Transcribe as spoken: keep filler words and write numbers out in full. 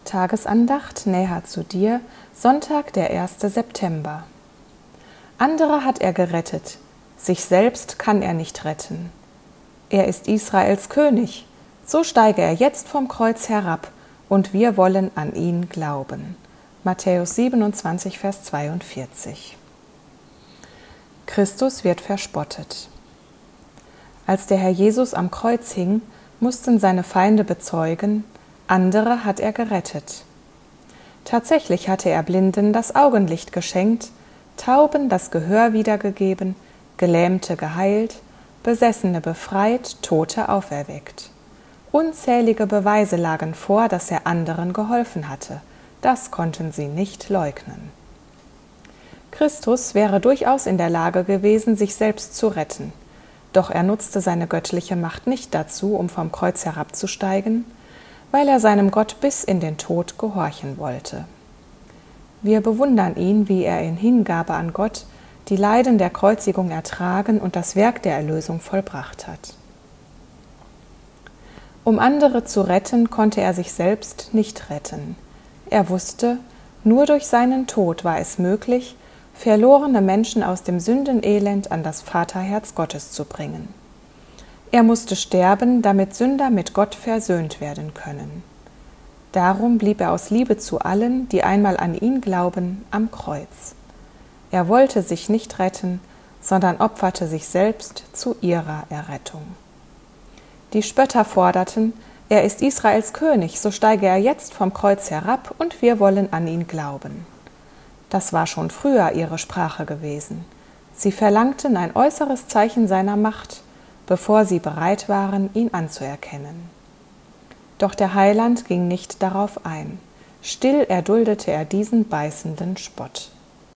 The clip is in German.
Tagesandacht näher zu dir, Sonntag, der erste September. Andere hat er gerettet, sich selbst kann er nicht retten. Er ist Israels König, so steige er jetzt vom Kreuz herab, und wir wollen an ihn glauben. Matthäus siebenundzwanzig, Vers zweiundvierzig. Christus wird verspottet. Als der Herr Jesus am Kreuz hing, mussten seine Feinde bezeugen, andere hat er gerettet. Tatsächlich hatte er Blinden das Augenlicht geschenkt, Tauben das Gehör wiedergegeben, Gelähmte geheilt, Besessene befreit, Tote auferweckt. Unzählige Beweise lagen vor, dass er anderen geholfen hatte. Das konnten sie nicht leugnen. Christus wäre durchaus in der Lage gewesen, sich selbst zu retten. Doch er nutzte seine göttliche Macht nicht dazu, um vom Kreuz herabzusteigen, weil er seinem Gott bis in den Tod gehorchen wollte. Wir bewundern ihn, wie er in Hingabe an Gott die Leiden der Kreuzigung ertragen und das Werk der Erlösung vollbracht hat. Um andere zu retten, konnte er sich selbst nicht retten. Er wusste, nur durch seinen Tod war es möglich, verlorene Menschen aus dem Sündenelend an das Vaterherz Gottes zu bringen. Er musste sterben, damit Sünder mit Gott versöhnt werden können. Darum blieb er aus Liebe zu allen, die einmal an ihn glauben, am Kreuz. Er wollte sich nicht retten, sondern opferte sich selbst zu ihrer Errettung. Die Spötter forderten, er ist Israels König, so steige er jetzt vom Kreuz herab und wir wollen an ihn glauben. Das war schon früher ihre Sprache gewesen. Sie verlangten ein äußeres Zeichen seiner Macht, bevor sie bereit waren, ihn anzuerkennen. Doch der Heiland ging nicht darauf ein. Still erduldete er diesen beißenden Spott.